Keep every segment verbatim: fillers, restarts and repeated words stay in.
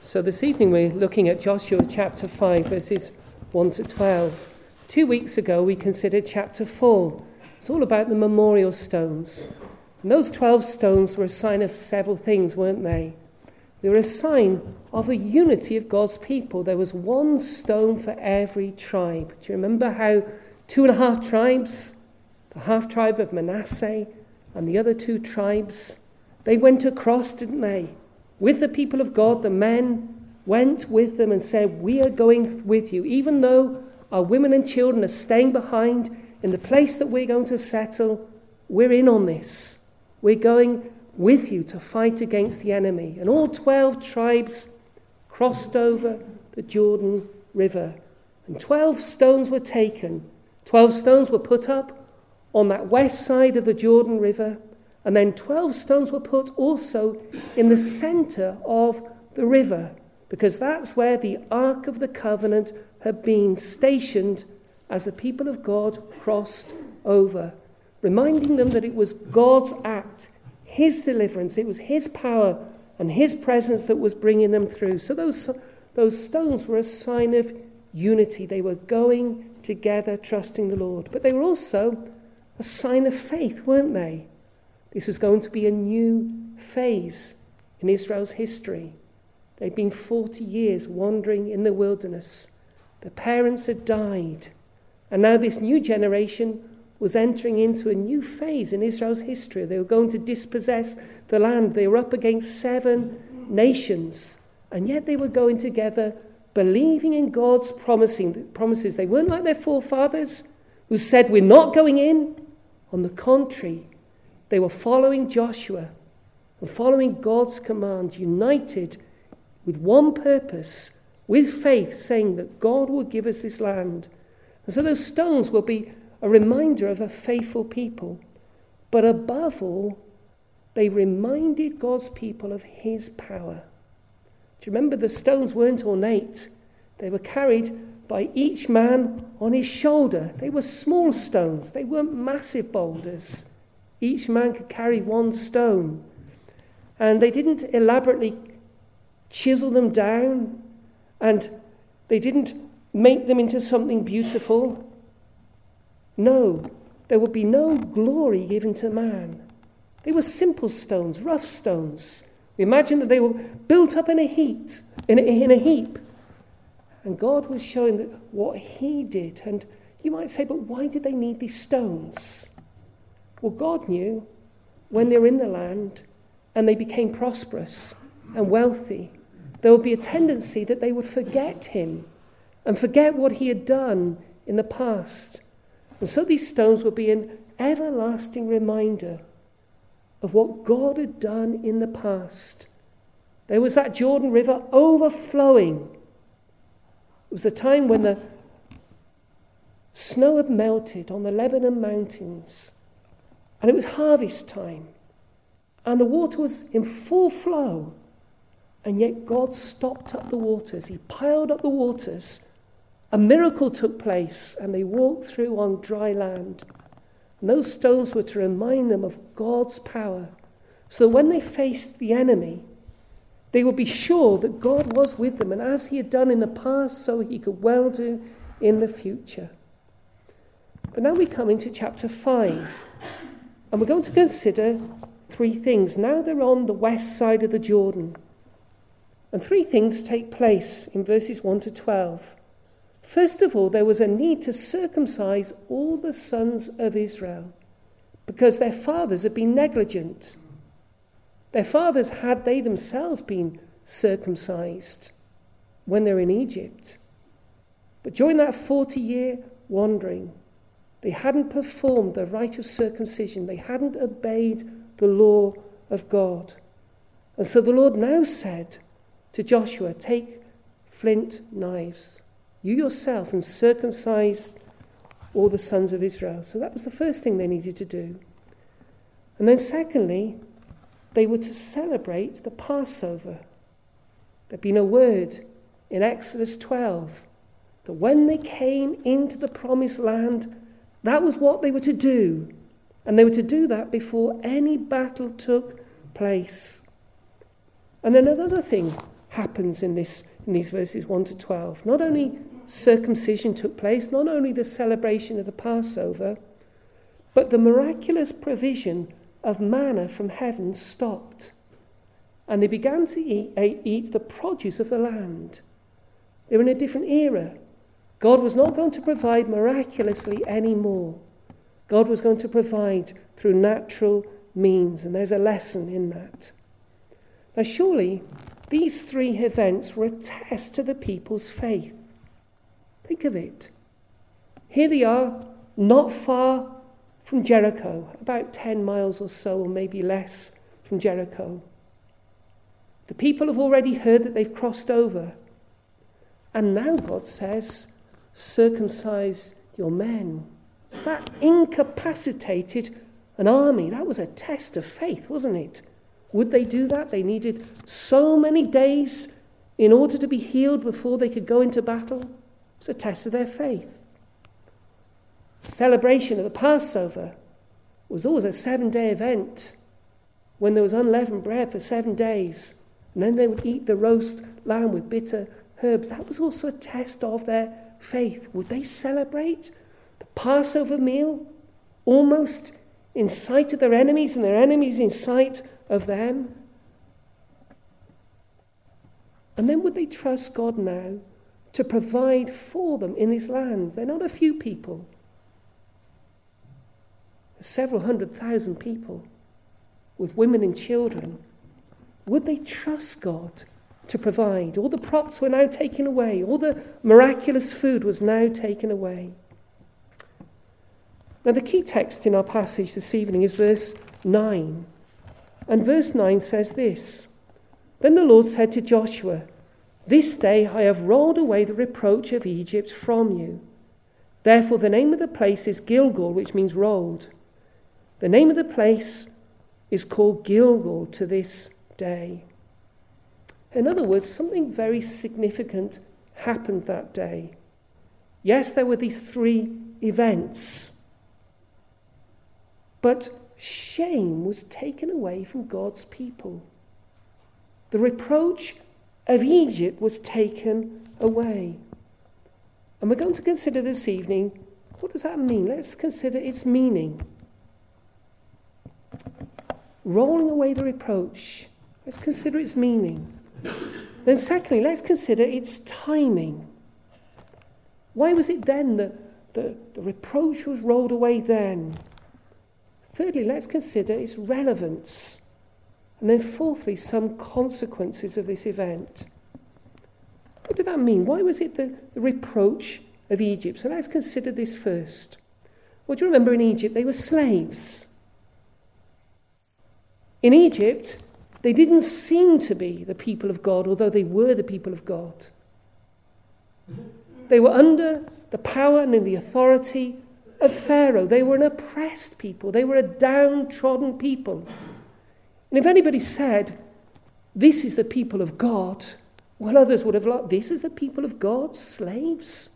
So this evening we're looking at Joshua chapter five, verses one to twelve. Two weeks ago we considered chapter four. It's all about the memorial stones. And those twelve stones were a sign of several things, weren't they? They were a sign of the unity of God's people. There was one stone for every tribe. Do you remember how two and a half tribes, the half tribe of Manasseh and the other two tribes, they went across, didn't they? With the people of God, the men went with them and said, we are going with you. Even though our women and children are staying behind in the place that we're going to settle, we're in on this. We're going with you to fight against the enemy. And all twelve tribes crossed over the Jordan River. And twelve stones were taken. Twelve stones were put up on that west side of the Jordan River. And then twelve stones were put also in the center of the river, because that's where the Ark of the Covenant had been stationed as the people of God crossed over, reminding them that it was God's act, his deliverance, it was his power and his presence that was bringing them through. So those, those stones were a sign of unity. They were going together, trusting the Lord. But they were also a sign of faith, weren't they? This was going to be a new phase in Israel's history. They'd been forty years wandering in the wilderness. Their parents had died. And now this new generation was entering into a new phase in Israel's history. They were going to dispossess the land. They were up against seven nations. And yet they were going together, believing in God's promising, promises. They weren't like their forefathers who said, we're not going in. On the contrary, they were following Joshua and following God's command, united with one purpose, with faith, saying that God will give us this land. And so those stones will be a reminder of a faithful people. But above all, they reminded God's people of his power. Do you remember the stones weren't ornate? They were carried by each man on his shoulder. They were small stones. They weren't massive boulders. Each man could carry one stone. And they didn't elaborately chisel them down, and they didn't make them into something beautiful. No, there would be no glory given to man. They were simple stones, rough stones. We imagine that they were built up in a heap, in a, in a heap. And God was showing that what he did. And you might say, but why did they need these stones? Well, God knew when they were in the land and they became prosperous and wealthy, there would be a tendency that they would forget him and forget what he had done in the past. And so these stones would be an everlasting reminder of what God had done in the past. There was that Jordan River overflowing. It was a time when the snow had melted on the Lebanon mountains. And it was harvest time. And the water was in full flow. And yet God stopped up the waters. He piled up the waters. A miracle took place. And they walked through on dry land. And those stones were to remind them of God's power. So that when they faced the enemy, they would be sure that God was with them. And as he had done in the past, so he could well do in the future. But now we come into chapter five. And we're going to consider three things. Now they're on the west side of the Jordan. And three things take place in verses one to twelve. First of all, there was a need to circumcise all the sons of Israel because their fathers had been negligent. Their fathers had they themselves been circumcised when they were in Egypt. But during that forty-year wandering, they hadn't performed the rite of circumcision. They hadn't obeyed the law of God. And so the Lord now said to Joshua, take flint knives, you yourself, and circumcise all the sons of Israel. So that was the first thing they needed to do. And then secondly, they were to celebrate the Passover. There'd been a word in Exodus twelve that when they came into the promised land, that was what they were to do. And they were to do that before any battle took place. And another thing happens in this in these verses one to twelve. Not only circumcision took place, not only the celebration of the Passover, but the miraculous provision of manna from heaven stopped. And they began to eat, eat the produce of the land. They were in a different era. God was not going to provide miraculously anymore. God was going to provide through natural means, and there's a lesson in that. Now, surely, these three events were a test to the people's faith. Think of it. Here they are, not far from Jericho, about ten miles or so, or maybe less from Jericho. The people have already heard that they've crossed over. And now God says, circumcise your men. That incapacitated an army. That was a test of faith, wasn't it? Would they do that? They needed so many days in order to be healed before they could go into battle. It was a test of their faith. The celebration of the Passover was always a seven-day event when there was unleavened bread for seven days. And then they would eat the roast lamb with bitter herbs. That was also a test of their faith. Would they celebrate the Passover meal almost in sight of their enemies and their enemies in sight of them? And then would they trust God now to provide for them in this land? They're not a few people. There's several hundred thousand people with women and children. Would they trust God to provide? All the props were now taken away. All the miraculous food was now taken away. Now, the key text in our passage this evening is verse nine. And verse nine says this: Then the Lord said to Joshua, This day I have rolled away the reproach of Egypt from you. Therefore the name of the place is Gilgal, which means rolled. The name of the place is called Gilgal to this day. In other words, something very significant happened that day. Yes, there were these three events, but shame was taken away from God's people. The reproach of Egypt was taken away. And we're going to consider this evening, what does that mean? Let's consider its meaning. Rolling away the reproach. Let's consider its meaning. Then secondly, let's consider its timing. Why was it then that the, the reproach was rolled away then? Thirdly, let's consider its relevance. And then fourthly, some consequences of this event. What did that mean? Why was it the, the reproach of Egypt? So let's consider this first. Well, do you remember in Egypt they were slaves? In Egypt, they didn't seem to be the people of God, although they were the people of God. They were under the power and in the authority of Pharaoh. They were an oppressed people. They were a downtrodden people. And if anybody said, this is the people of God, well, others would have like, this is the people of God, slaves.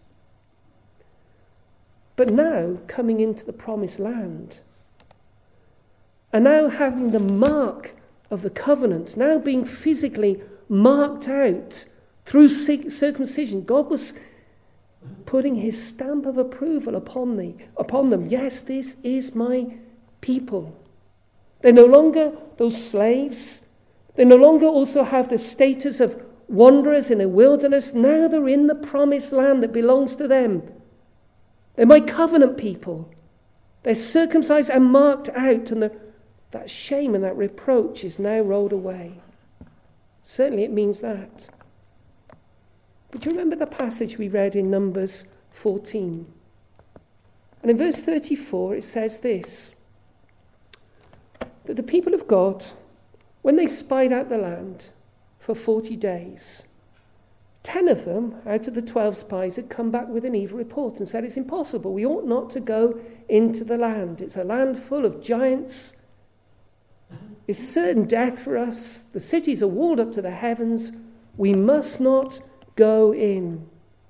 But now, coming into the promised land, and now having the mark of the covenant, now being physically marked out through circumcision, God was putting his stamp of approval upon, the, upon them. Yes, this is my people. They're no longer those slaves. They no longer also have the status of wanderers in a wilderness. Now they're in the promised land that belongs to them. They're my covenant people. They're circumcised and marked out, and the that shame and that reproach is now rolled away. Certainly it means that. But do you remember the passage we read in Numbers fourteen? And in verse thirty-four it says this, that the people of God, when they spied out the land for forty days, ten of them out of the twelve spies had come back with an evil report and said, it's impossible, we ought not to go into the land. It's a land full of giants. It's certain death for us. The cities are walled up to the heavens. We must not go in.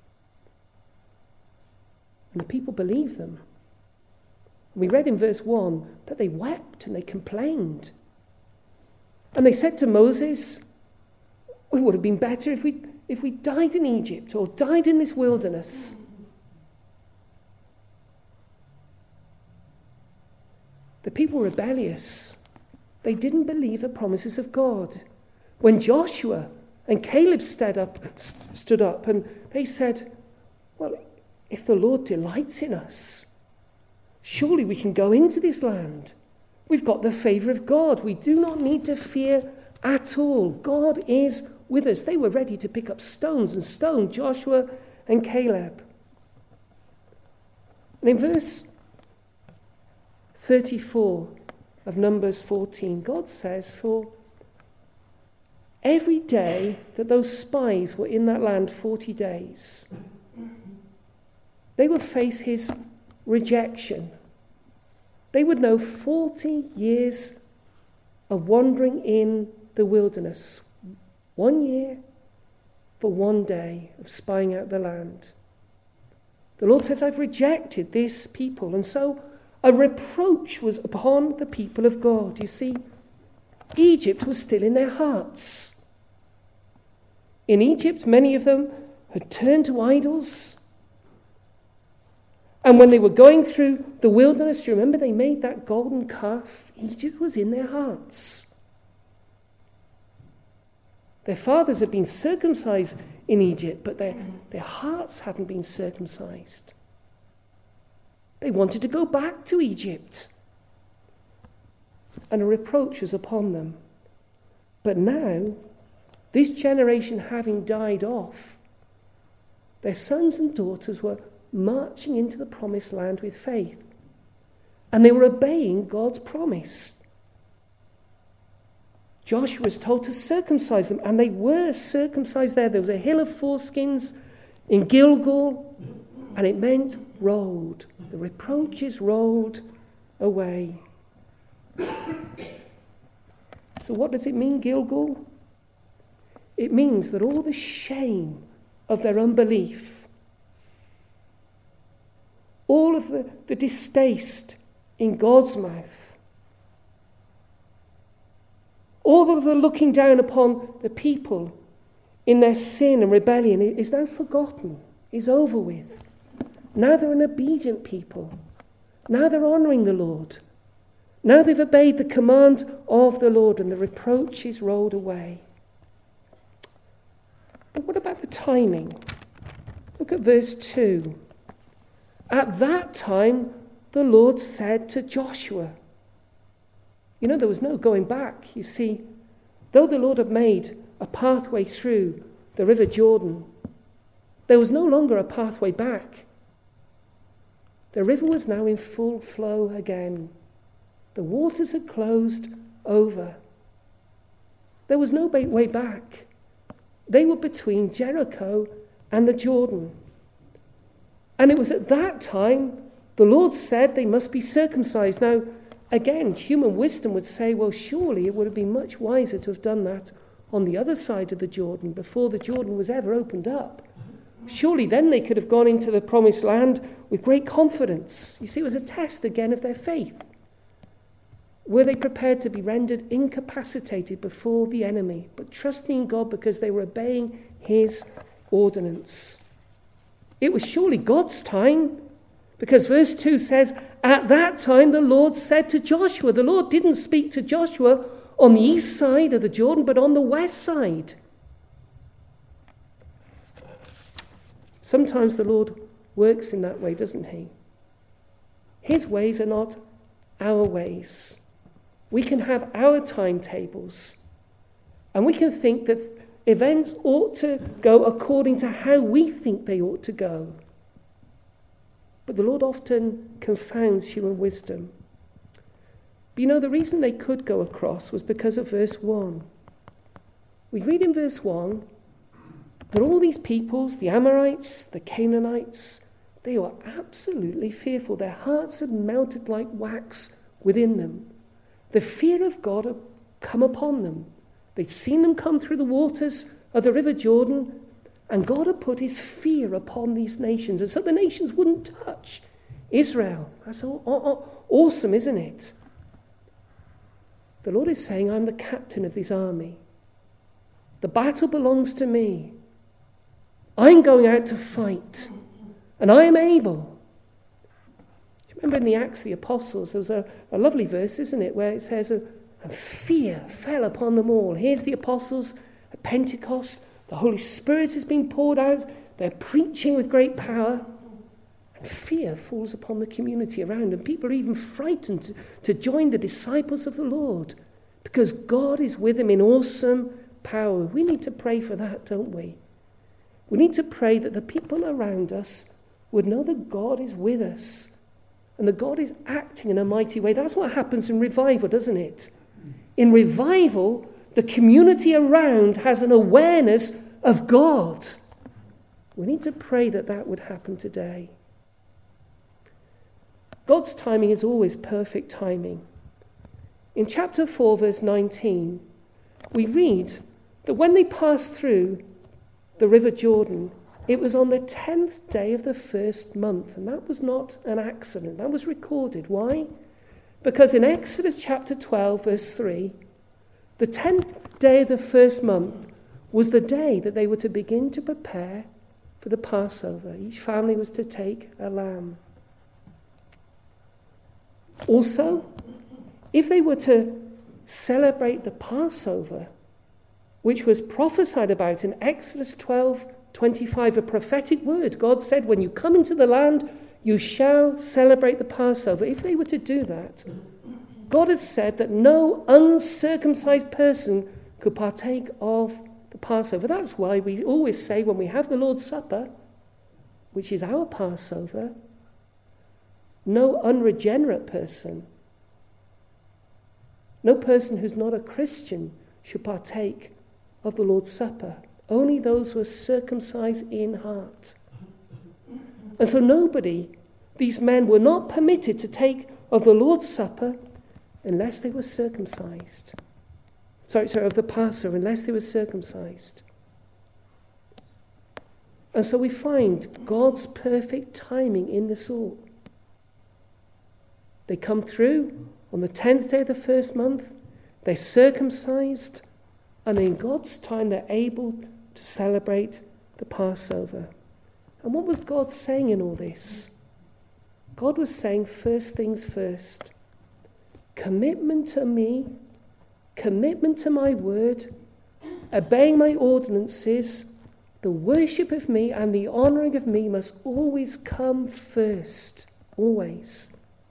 And the people believed them. We read in verse one that they wept and they complained. And they said to Moses, it would have been better if we if we died in Egypt or died in this wilderness. The people were rebellious. They didn't believe the promises of God. When Joshua and Caleb stood up, stood up and they said, well, if the Lord delights in us, surely we can go into this land. We've got the favour of God. We do not need to fear at all. God is with us. They were ready to pick up stones and stone Joshua and Caleb. And in verse thirty-four of Numbers fourteen, God says, for every day that those spies were in that land, forty days, they would face his rejection. They would know forty years of wandering in the wilderness. One year for one day of spying out the land. The Lord says, I've rejected this people. And so a reproach was upon the people of God. You see, Egypt was still in their hearts. In Egypt, many of them had turned to idols. And when they were going through the wilderness, do you remember they made that golden calf? Egypt was in their hearts. Their fathers had been circumcised in Egypt, but their, their hearts hadn't been circumcised. They wanted to go back to Egypt. And a reproach was upon them. But now, this generation having died off, their sons and daughters were marching into the promised land with faith. And they were obeying God's promise. Joshua was told to circumcise them, and they were circumcised there. There was a hill of foreskins in Gilgal, and it meant rolled. The reproaches rolled away. So what does it mean, Gilgal? It means that all the shame of their unbelief, all of the, the distaste in God's mouth, all of the looking down upon the people in their sin and rebellion is now forgotten, is over with. Now they're an obedient people. Now they're honouring the Lord. Now they've obeyed the command of the Lord, and the reproach is rolled away. But what about the timing? Look at verse two. At that time, the Lord said to Joshua. You know, there was no going back. You see, though the Lord had made a pathway through the river Jordan, there was no longer a pathway back. The river was now in full flow again. The waters had closed over. There was no way back. They were between Jericho and the Jordan. And it was at that time the Lord said they must be circumcised. Now, again, human wisdom would say, well, surely it would have been much wiser to have done that on the other side of the Jordan before the Jordan was ever opened up. Surely then they could have gone into the promised land with great confidence. You see, it was a test again of their faith. Were they prepared to be rendered incapacitated before the enemy, but trusting in God because they were obeying his ordinance? It was surely God's time, because verse two says, at that time the Lord said to Joshua. The Lord didn't speak to Joshua on the east side of the Jordan, but on the west side. Sometimes the Lord works in that way, doesn't he? His ways are not our ways. We can have our timetables, and we can think that events ought to go according to how we think they ought to go. But the Lord often confounds human wisdom. But you know, the reason they could go across was because of verse one. We read in verse one that all these peoples, the Amorites, the Canaanites, they were absolutely fearful. Their hearts had melted like wax within them. The fear of God had come upon them. They'd seen them come through the waters of the river Jordan, and God had put his fear upon these nations. And so the nations wouldn't touch Israel. That's awesome, isn't it? The Lord is saying, I'm the captain of this army. The battle belongs to me. I'm going out to fight, and I am able. Do you remember in the Acts of the Apostles, there was a, a lovely verse, isn't it, where it says, a, a fear fell upon them all. Here's the apostles at Pentecost. The Holy Spirit has been poured out. They're preaching with great power. And fear falls upon the community around, and people are even frightened to, to join the disciples of the Lord, because God is with them in awesome power. We need to pray for that, don't we? We need to pray that the people around us would know that God is with us and that God is acting in a mighty way. That's what happens in revival, doesn't it? In revival, the community around has an awareness of God. We need to pray that that would happen today. God's timing is always perfect timing. In chapter four, verse nineteen, we read that when they passed through the river Jordan, it was on the tenth day of the first month. And that was not an accident. That was recorded. Why? Because in Exodus chapter twelve, verse three, the tenth day of the first month was the day that they were to begin to prepare for the Passover. Each family was to take a lamb. Also, if they were to celebrate the Passover, which was prophesied about in Exodus twelve twenty-five, a prophetic word. God said, when you come into the land, you shall celebrate the Passover. If they were to do that, God had said that no uncircumcised person could partake of the Passover. That's why we always say when we have the Lord's Supper, which is our Passover, no unregenerate person, no person who's not a Christian should partake of the Lord's Supper. Only those who are circumcised in heart. And so nobody, these men were not permitted to take of the Lord's Supper unless they were circumcised. Sorry, sorry, of the Passover, unless they were circumcised. And so we find God's perfect timing in this all. They come through on the tenth day of the first month, they're circumcised, and in God's time, they're able to celebrate the Passover. And what was God saying in all this? God was saying, first things first. Commitment to me, commitment to my word, obeying my ordinances, the worship of me and the honouring of me must always come first. Always.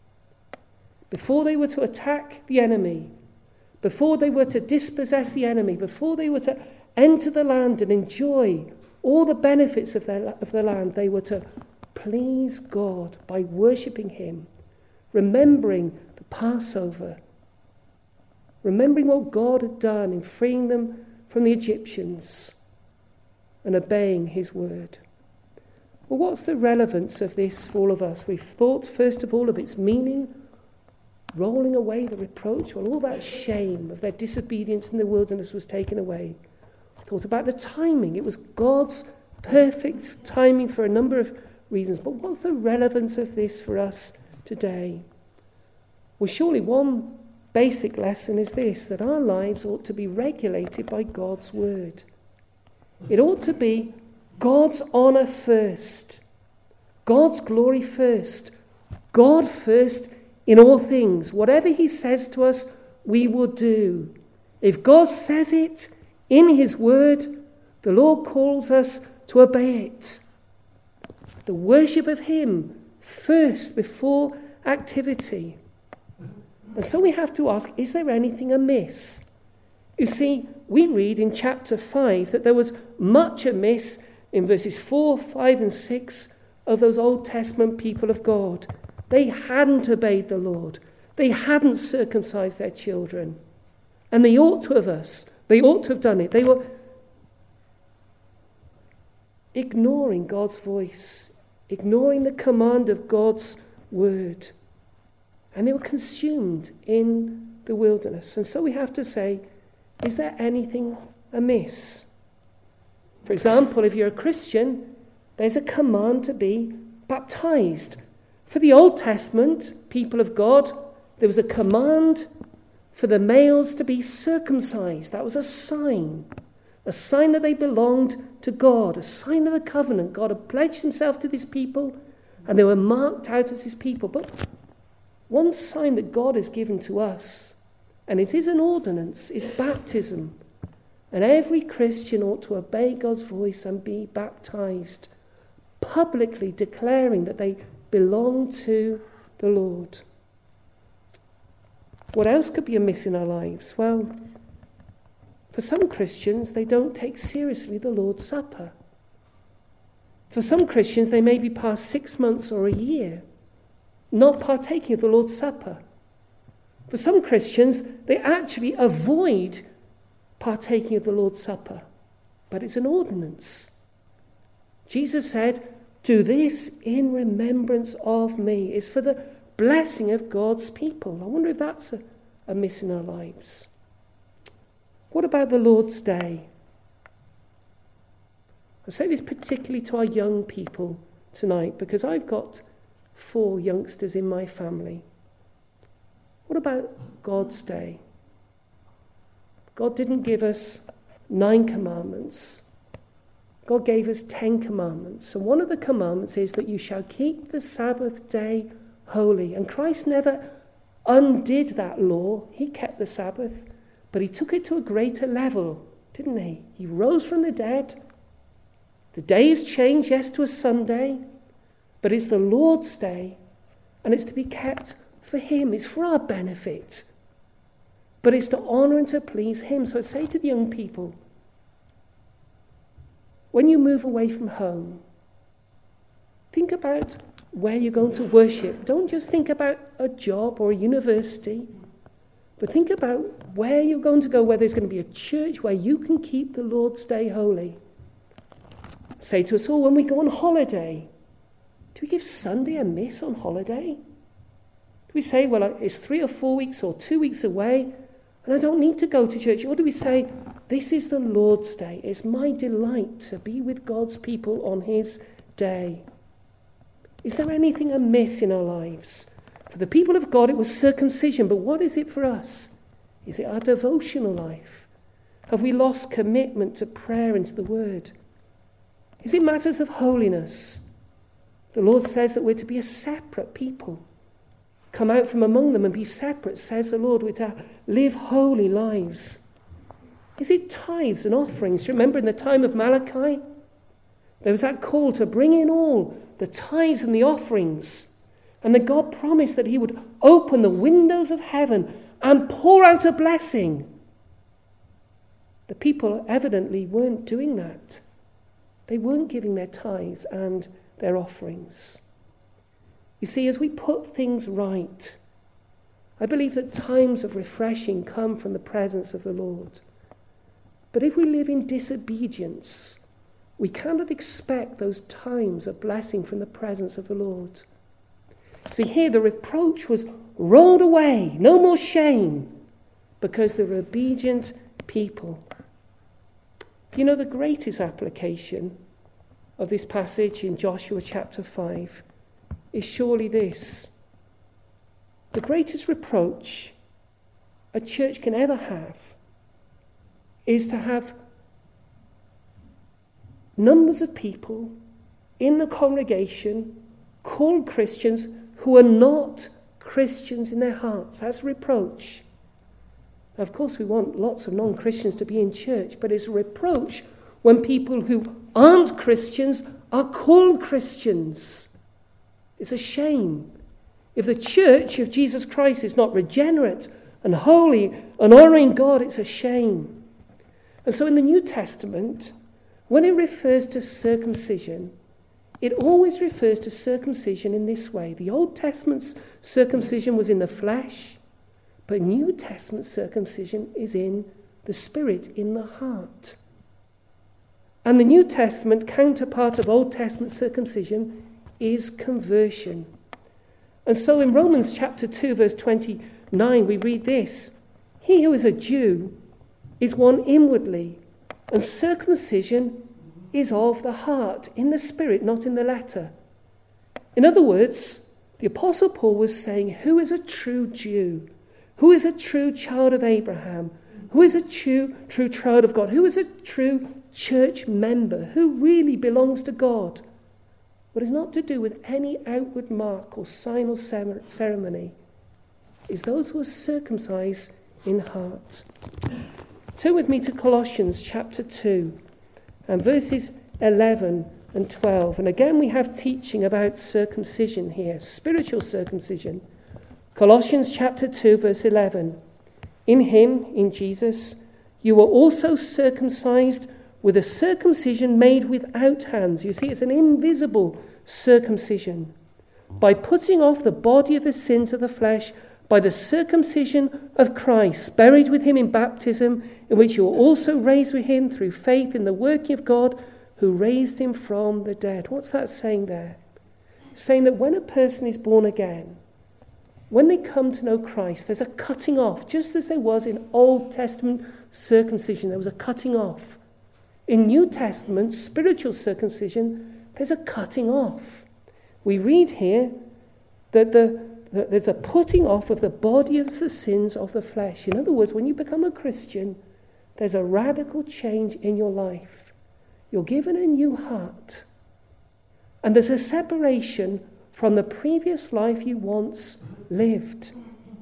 Before they were to attack the enemy, before they were to dispossess the enemy, before they were to enter the land and enjoy all the benefits of, their, of the land, they were to please God by worshipping him, remembering the Passover, remembering what God had done in freeing them from the Egyptians and obeying his word. Well, what's the relevance of this for all of us? We've thought, first of all, of its meaning, rolling away the reproach, well, all that shame of their disobedience in the wilderness was taken away. I thought about the timing. It was God's perfect timing for a number of reasons. But what's the relevance of this for us today? Well, surely one basic lesson is this, that our lives ought to be regulated by God's word. It ought to be God's honour first, God's glory first, God first in all things. Whatever he says to us, we will do. If God says it in his word, the Lord calls us to obey it. The worship of him first before activity. And so we have to ask, is there anything amiss? You see, we read in chapter five that there was much amiss in verses four, five and six of those Old Testament people of God. They hadn't obeyed the Lord. They hadn't circumcised their children. And they ought to have us. They ought to have done it. They were ignoring God's voice, ignoring the command of God's word. And they were consumed in the wilderness. And so we have to say, is there anything amiss? For example, if you're a Christian, there's a command to be baptized. For the Old Testament people of God, there was a command for the males to be circumcised. That was a sign. a sign that they belonged to God, a sign of the covenant. God had pledged himself to these people, and they were marked out as his people. But one sign that God has given to us, and it is an ordinance, is baptism. And every Christian ought to obey God's voice and be baptized, publicly declaring that they belong to the Lord. What else could be amiss in our lives? Well, for some Christians, they don't take seriously the Lord's Supper. For some Christians, they may be past six months or a year not partaking of the Lord's Supper. For some Christians, they actually avoid partaking of the Lord's Supper. But it's an ordinance. Jesus said, "Do this in remembrance of me." It's for the blessing of God's people. I wonder if that's a, a miss in our lives. What about the Lord's Day? I say this particularly to our young people tonight because I've got four youngsters in my family. What about God's Day? God didn't give us nine commandments. God gave us ten commandments. And one of the commandments is that you shall keep the Sabbath day holy. And Christ never undid that law. He kept the Sabbath, but he took it to a greater level, didn't he? He rose from the dead. The day is changed, yes, to a Sunday, but it's the Lord's day, and it's to be kept for him. It's for our benefit, but it's to honour and to please him. So I say to the young people, when you move away from home, think about where you're going to worship. Don't just think about a job or a university, but think about where you're going to go, where there's going to be a church where you can keep the Lord's day holy. Say to us all, when we go on holiday, do we give Sunday a miss on holiday? Do we say, well, it's three or four weeks or two weeks away, and I don't need to go to church? Or do we say, this is the Lord's day. It's my delight to be with God's people on his day. Is there anything amiss in our lives? For the people of God, it was circumcision, but what is it for us? Is it our devotional life? Have we lost commitment to prayer and to the word? Is it matters of holiness? The Lord says that we're to be a separate people. Come out from among them and be separate, says the Lord. We're to live holy lives. Is it tithes and offerings? Do you remember in the time of Malachi? There was that call to bring in all the tithes and the offerings. And that God promised that he would open the windows of heaven and pour out a blessing. The people evidently weren't doing that. They weren't giving their tithes and their offerings. You see, as we put things right, I believe that times of refreshing come from the presence of the Lord. But if we live in disobedience, we cannot expect those times of blessing from the presence of the Lord. See, here the reproach was rolled away, no more shame, because they were obedient people. You know, the greatest application of this passage in Joshua chapter five is surely this. The greatest reproach a church can ever have is to have numbers of people in the congregation called Christians who are not Christians in their hearts. That's a reproach. Now, of course, we want lots of non-Christians to be in church, but it's a reproach when people who aren't Christians are called Christians. It's a shame. If the church of Jesus Christ is not regenerate and holy and honouring God, it's a shame. And so in the New Testament, when it refers to circumcision, it always refers to circumcision in this way. The Old Testament's circumcision was in the flesh, but New Testament circumcision is in the spirit, in the heart. And the New Testament counterpart of Old Testament circumcision is conversion. And so in Romans chapter two, verse twenty-nine, we read this: he who is a Jew is one inwardly, and circumcision is of the heart, in the spirit, not in the letter. In other words, the Apostle Paul was saying, who is a true Jew? Who is a true child of Abraham? Who is a true, true child of God? Who is a true church member? Who really belongs to God? What is not to do with any outward mark or sign or ceremony is those who are circumcised in heart. Turn with me to Colossians chapter two and verses eleven and twelve. And again we have teaching about circumcision here, spiritual circumcision. Colossians chapter two verse eleven. In him, in Jesus, you were also circumcised with a circumcision made without hands. You see, it's an invisible circumcision. By putting off the body of the sins of the flesh, by the circumcision of Christ, buried with him in baptism, in which you were also raised with him through faith in the working of God, who raised him from the dead. What's that saying there? Saying that when a person is born again, when they come to know Christ, there's a cutting off, just as there was in Old Testament circumcision, there was a cutting off. In New Testament spiritual circumcision, there's a cutting off. We read here that the, the, there's a putting off of the body of the sins of the flesh. In other words, when you become a Christian, there's a radical change in your life. You're given a new heart. And there's a separation from the previous life you once lived.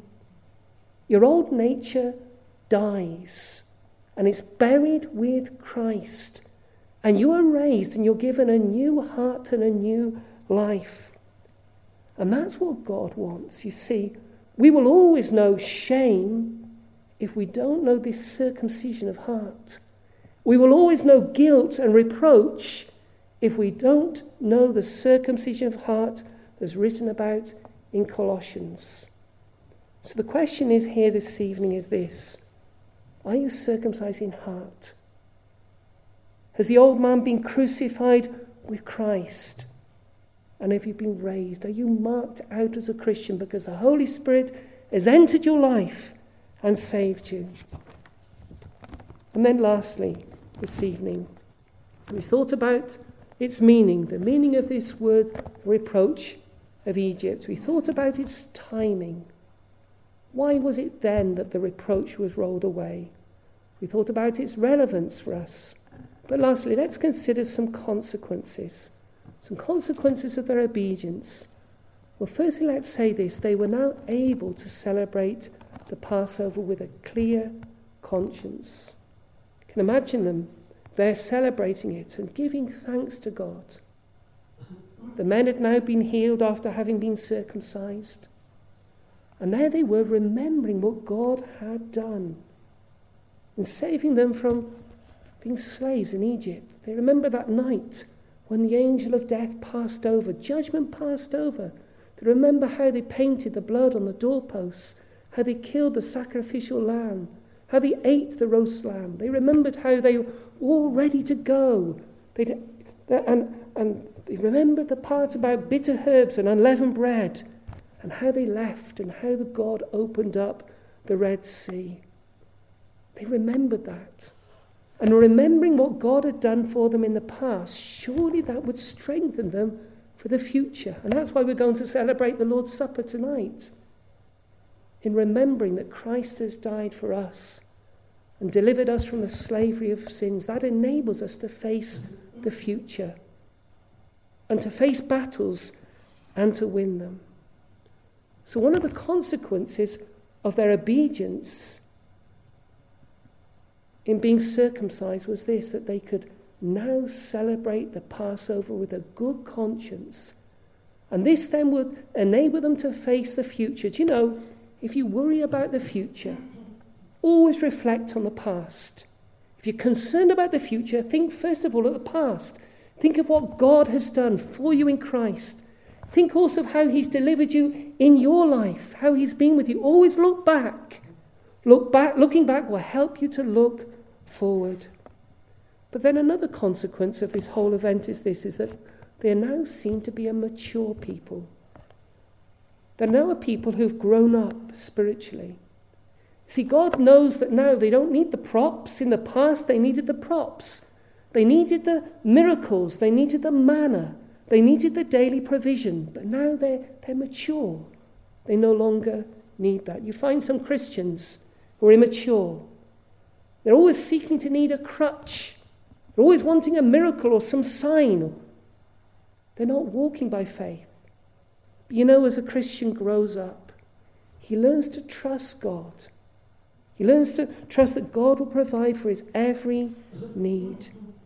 Your old nature dies and it's buried with Christ. And you are raised and you're given a new heart and a new life. And that's what God wants. You see, we will always know shame if we don't know this circumcision of heart. We will always know guilt and reproach if we don't know the circumcision of heart that's written about in Colossians. So the question is here this evening is this: are you circumcised in heart? Has the old man been crucified with Christ? And have you been raised? Are you marked out as a Christian because the Holy Spirit has entered your life and saved you? And then lastly, this evening, we thought about its meaning, the meaning of this word reproach of Egypt. We thought about its timing. Why was it then that the reproach was rolled away? We thought about its relevance for us. But lastly, let's consider some consequences. Some consequences of their obedience. Well, firstly, let's say this. They were now able to celebrate the Passover with a clear conscience. You can imagine them. They're celebrating it and giving thanks to God. The men had now been healed after having been circumcised. And there they were remembering what God had done in saving them from being slaves in Egypt. They remember that night when the angel of death passed over, judgment passed over. They remember how they painted the blood on the doorposts, how they killed the sacrificial lamb, how they ate the roast lamb. They remembered how they were all ready to go. They'd, and, and they remembered the parts about bitter herbs and unleavened bread, and how they left and how the God opened up the Red Sea. They remembered that. And remembering what God had done for them in the past, surely that would strengthen them for the future. And that's why we're going to celebrate the Lord's Supper tonight. In remembering that Christ has died for us and delivered us from the slavery of sins, that enables us to face the future and to face battles and to win them. So one of the consequences of their obedience in being circumcised was this, that they could now celebrate the Passover with a good conscience. And this then would enable them to face the future. Do you know, if you worry about the future, always reflect on the past. If you're concerned about the future, think first of all of the past. Think of what God has done for you in Christ. Think also of how he's delivered you in your life, how he's been with you. Always look back. Look back. Looking back will help you to look forward. But then another consequence of this whole event is this, is that they are now seen to be a mature people. They're now a people who've grown up spiritually. See, God knows that now they don't need the props. In the past, they needed the props. They needed the miracles. They needed the manna. They needed the daily provision. But now they're, they're mature. They no longer need that. You find some Christians who are immature. They're always seeking to need a crutch. They're always wanting a miracle or some sign. They're not walking by faith. But you know, as a Christian grows up, he learns to trust God. He learns to trust that God will provide for his every need.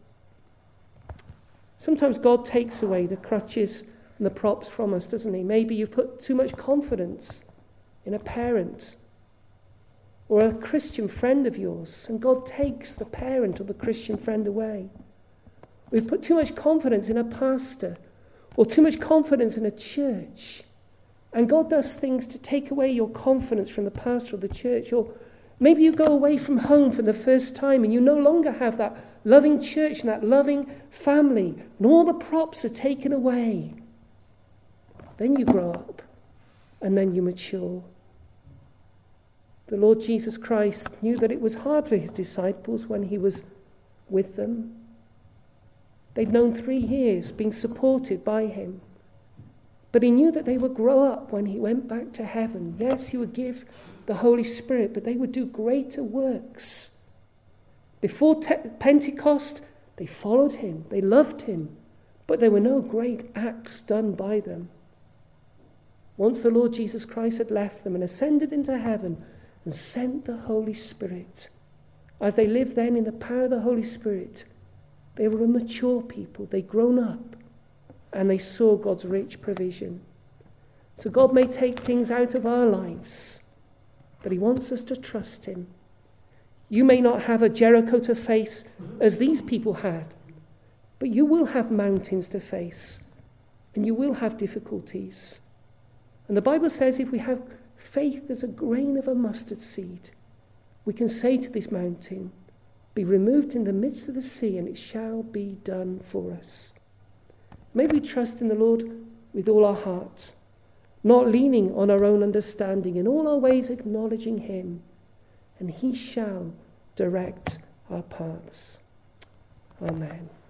Sometimes God takes away the crutches and the props from us, doesn't he? Maybe you've put too much confidence in a parent or a Christian friend of yours, and God takes the parent or the Christian friend away. We've put too much confidence in a pastor or too much confidence in a church, and God does things to take away your confidence from the pastor or the church. Or maybe you go away from home for the first time and you no longer have that loving church and that loving family, and all the props are taken away. Then you grow up, and then you mature. The Lord Jesus Christ knew that it was hard for his disciples when he was with them. They'd known three years being supported by him. But he knew that they would grow up when he went back to heaven. Yes, he would give the Holy Spirit, but they would do greater works. Before te- Pentecost, they followed him, they loved him, but there were no great acts done by them. Once the Lord Jesus Christ had left them and ascended into heaven and sent the Holy Spirit, as they lived then in the power of the Holy Spirit, they were a mature people. They'd grown up and they saw God's rich provision. So God may take things out of our lives, but he wants us to trust him. You may not have a Jericho to face as these people had, but you will have mountains to face and you will have difficulties. And the Bible says if we have faith as a grain of a mustard seed, we can say to this mountain, be removed in the midst of the sea, and it shall be done for us. May we trust in the Lord with all our heart, not leaning on our own understanding, in all our ways acknowledging him, and he shall direct our paths. Amen.